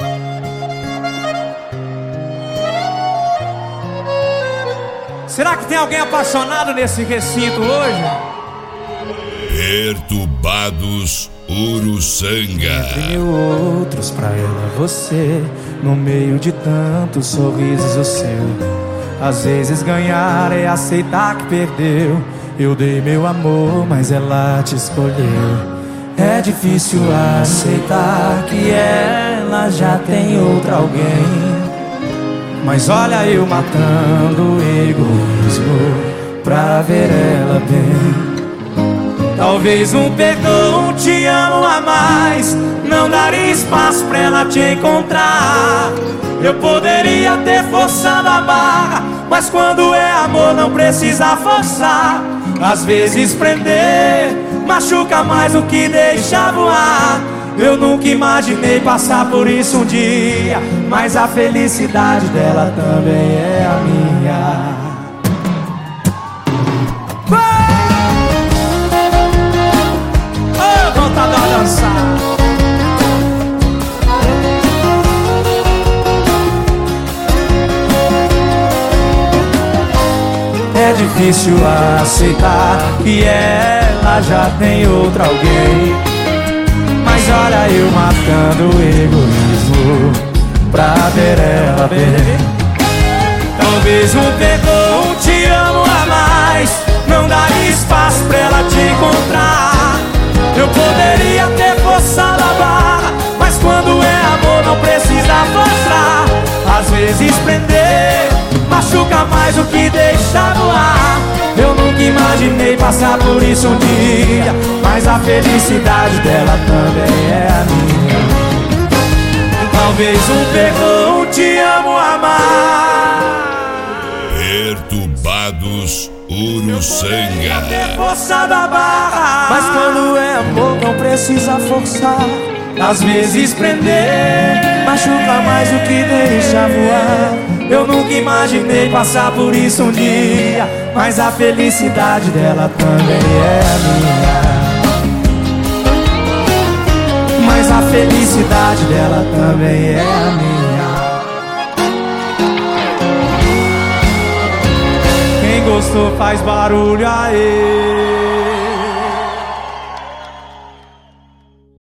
Será que tem alguém apaixonado nesse recinto hoje? Perturbados Uruçanga. Entre mil outros, pra ela você, no meio de tantos sorrisos o seu. Às vezes ganhar é aceitar que perdeu. Eu dei meu amor, mas ela te escolheu. É difícil aceitar que ela já tem outra alguém. Mas olha eu matando o egoísmo pra ver ela bem. Talvez um perdão, te amo a mais, não daria espaço pra ela te encontrar. Eu poderia ter forçado a barra, mas quando é amor não precisa forçar. Às vezes prender machuca mais do que deixar voar. Eu nunca imaginei passar por isso um dia, mas a felicidade dela também é a minha. Oh, vontade de dançar. É difícil aceitar que ela já tem outra alguém. Mas olha eu matando o egoísmo pra ver ela bem. Talvez um perdão, te amo a mais, não daria espaço pra ela te encontrar. Eu poderia ter forçado a barra, mas quando é amor não precisa forçar. Às vezes prender machuca mais do que deixar no ar. Eu nunca imaginei passar por isso um dia, mas a felicidade dela também é a minha. Talvez um perdão, te amo a mais. Perturbados Uruçanga. Ter forçado a barra, mas quando é amor não precisa forçar. Às vezes prender machuca mais do que deixa voar. Eu nunca imaginei passar por isso um dia, mas a felicidade dela também é a minha. Mas a felicidade dela também é a minha. Quem gostou faz barulho aí.